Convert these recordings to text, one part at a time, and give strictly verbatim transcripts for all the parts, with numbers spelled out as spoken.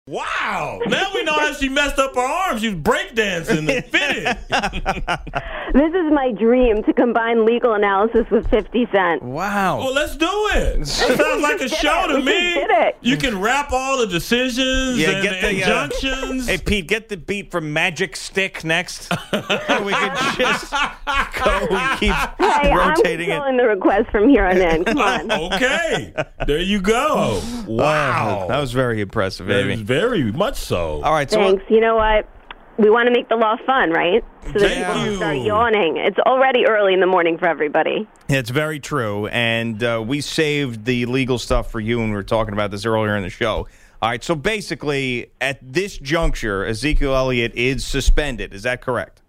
Wow. Now we know how she messed up her arms. She was breakdancing and fitted. This is my dream, to combine legal analysis with fifty Cent. Wow. Well, let's do it. That sounds like a show to we me. just did it. You can rap all the decisions Yeah, and get the the, uh, injunctions. Hey, Pete, get the beat from Magic Stick next. we can just go keep Hey, I'm rotating still it. in the request from here on in. Come on. Okay. There you go. Wow. Oh, that was very impressive, That Amy. was very much so. All right, so Thanks. You know what? We want to make the law fun, right? So that Thank people you. can start yawning. It's already early in the morning for everybody. it's very true, and uh, we saved the legal stuff for you when we were talking about this earlier in the show. All right, so basically, at this juncture, Ezekiel Elliott is suspended. Is that correct?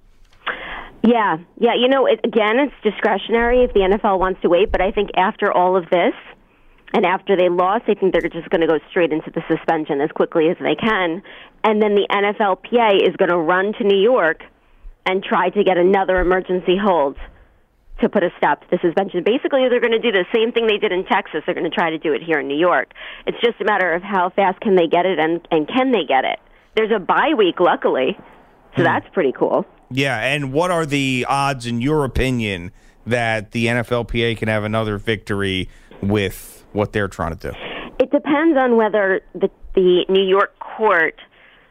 Yeah. Yeah, you know, it, again, it's discretionary if the N F L wants to wait, but I think after all of this, and after they lost, I think they're just going to go straight into the suspension as quickly as they can. And then the N F L P A is going to run to New York and try to get another emergency hold to put a stop to the suspension. Basically, they're going to do the same thing they did in Texas. They're going to try to do it here in New York. It's just a matter of how fast can they get it and, and can they get it. There's a bye week, luckily, so that's pretty cool. Yeah, and what are the odds, in your opinion, that the N F L P A can have another victory with what they're trying to do? It depends on whether the, the New York court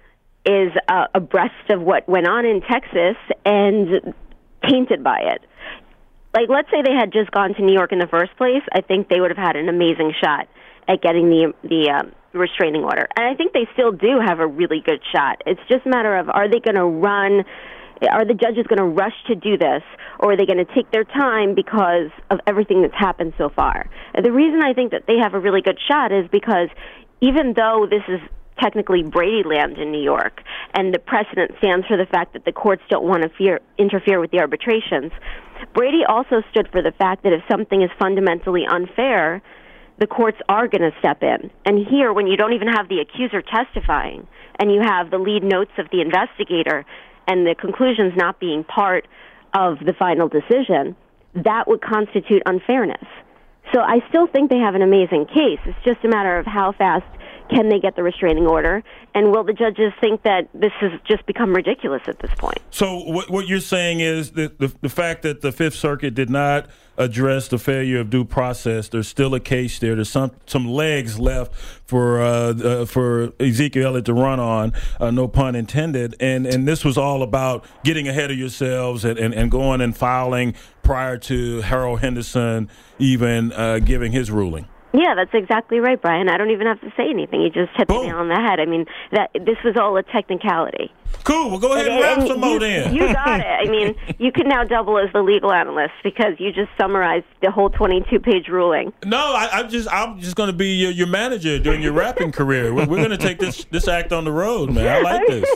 is uh, abreast of what went on in Texas and tainted by it. Like, let's say they had just gone to New York in the first place, I think they would have had an amazing shot at getting the the um, restraining order. And I think they still do have a really good shot. It's just a matter of, are they going to run, are the judges going to rush to do this, or are they going to take their time because of everything that's happened so far? And the reason I think that they have a really good shot is because even though this is technically Brady land in New York, and the precedent stands for the fact that the courts don't want to fear, interfere with the arbitrations, Brady also stood for the fact that if something is fundamentally unfair, the courts are going to step in. And here, when you don't even have the accuser testifying, and you have the lead notes of the investigator, and the conclusions not being part of the final decision, that would constitute unfairness. So I still think they have an amazing case. It's just a matter of how fast can they get the restraining order, and will the judges think that this has just become ridiculous at this point? So what what you're saying is that the, the fact that the Fifth Circuit did not address the failure of due process, there's still a case there. There's some some legs left for uh, uh, for Ezekiel Elliott to run on, uh, no pun intended. And and this was all about getting ahead of yourselves and, and, and going and filing prior to Harold Henderson even uh, giving his ruling. Yeah, that's exactly right, Brian. I don't even have to say anything. You just hit the Boom. nail on the head. I mean, that this was all a technicality. Cool. Well, go ahead and, And- wrap and some you, more then. You got it. I mean, you can now double as the legal analyst because you just summarized the whole twenty-two page ruling. No, I, I'm just I'm just going to be your, your manager during your rapping career. We're, we're going to take this this act on the road, man. I like this.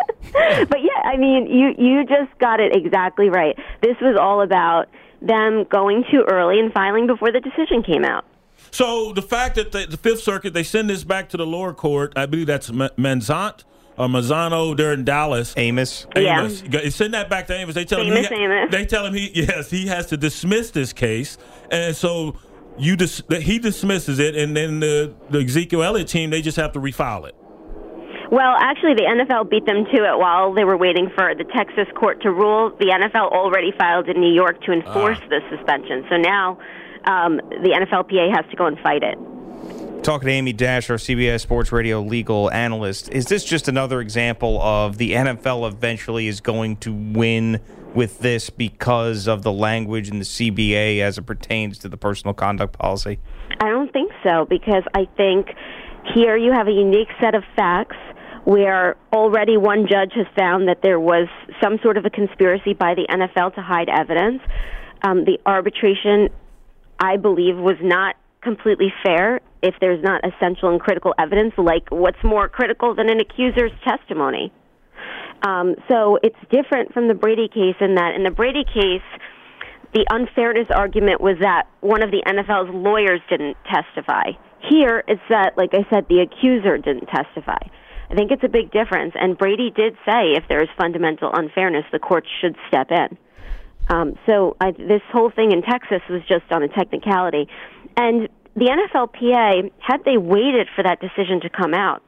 But yeah, I mean, you you just got it exactly right. This was all about them going too early and filing before the decision came out. So the fact that the, the Fifth Circuit, they send this back to the lower court, I believe that's Ma- Manzant or Mazzano. They're in Dallas. Amos? Yeah. Amos. They send that back to Amos. They tell him Famous he, Amos. They tell him he yes he has to dismiss this case, and so you dis- he dismisses it, and then the, the Ezekiel Elliott team, they just have to refile it. Well, actually, the N F L beat them to it while they were waiting for the Texas court to rule. The N F L already filed in New York to enforce Ah. the suspension. So now um, the N F L P A has to go and fight it. Talking to Amy Dash, our C B S Sports Radio legal analyst, is this just another example of the N F L eventually is going to win with this because of the language in the C B A as it pertains to the personal conduct policy? I don't think so, because I think here you have a unique set of facts where already one judge has found that there was some sort of a conspiracy by the N F L to hide evidence. Um, the arbitration, I believe, was not completely fair if there's not essential and critical evidence, like what's more critical than an accuser's testimony. Um, so it's different from the Brady case in that in the Brady case, the unfairness argument was that one of the N F L's lawyers didn't testify. Here, it's that, like I said, the accuser didn't testify. I think it's a big difference, and Brady did say if there is fundamental unfairness, the court should step in. Um, so I, this whole thing in Texas was just on a technicality. And the N F L P A, had they waited for that decision to come out,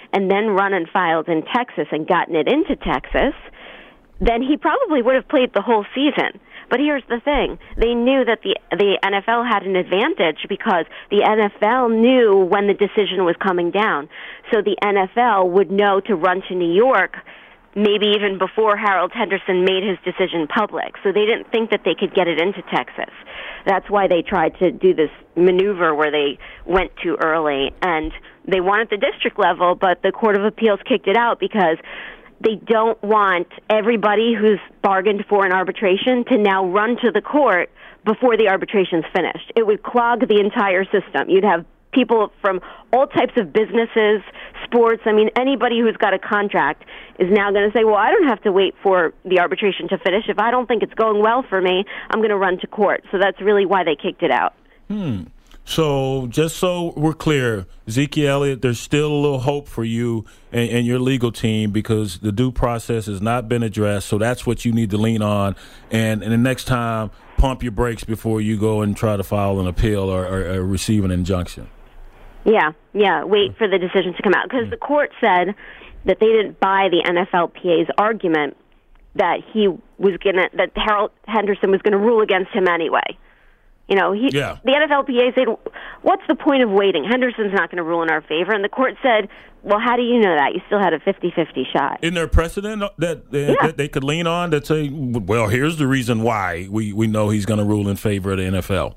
and then run and filed in Texas and gotten it into Texas, then he probably would have played the whole season. But here's the thing. They knew that the the N F L had an advantage because the N F L knew when the decision was coming down. So the N F L would know to run to New York maybe even before Harold Henderson made his decision public. So they didn't think that they could get it into Texas. That's why they tried to do this maneuver where they went too early. And they won at the district level, but the Court of Appeals kicked it out because they don't want everybody who's bargained for an arbitration to now run to the court before the arbitration's finished. It would clog the entire system. You'd have people from all types of businesses, sports. I mean, anybody who's got a contract is now going to say, well, I don't have to wait for the arbitration to finish. If I don't think it's going well for me, I'm going to run to court. So that's really why they kicked it out. Hmm. So just so we're clear, Ezekiel Elliott, there's still a little hope for you and, and your legal team because the due process has not been addressed. So that's what you need to lean on. And, and the next time, pump your brakes before you go and try to file an appeal or, or, or receive an injunction. Yeah, yeah, wait for the decision to come out. Because the court said that they didn't buy the N F L P A's argument that he was gonna, that Harold Henderson was going to rule against him anyway. You know, he, yeah. the N F L P A said, what's the point of waiting? Henderson's not going to rule in our favor. And the court said, well, how do you know that? You still had a fifty-fifty shot. Isn't there a precedent that, uh, yeah. that they could lean on that say, well, here's the reason why we, we know he's going to rule in favor of the N F L?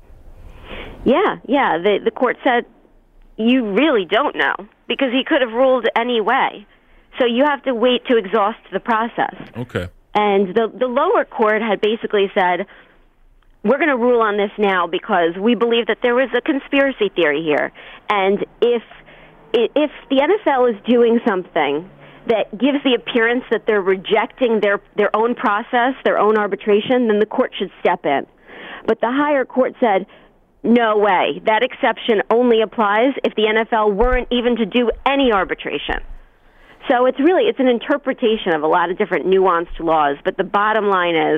Yeah, yeah. The, the court said, you really don't know because he could have ruled anyway. So you have to wait to exhaust the process. Okay. And the, the lower court had basically said, we're going to rule on this now because we believe that there was a conspiracy theory here. And if if the N F L is doing something that gives the appearance that they're rejecting their, their own process, their own arbitration, then the court should step in. But the higher court said, no way. That exception only applies if the N F L weren't even to do any arbitration. So it's really, it's an interpretation of a lot of different nuanced laws. But the bottom line is,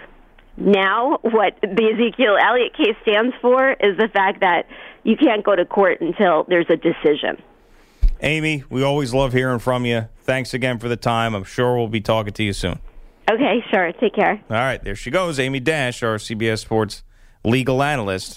now, what the Ezekiel Elliott case stands for is the fact that you can't go to court until there's a decision. Amy, we always love hearing from you. Thanks again for the time. I'm sure we'll be talking to you soon. Okay, sure. Take care. All right, there she goes, Amy Dash, our C B S Sports legal analyst.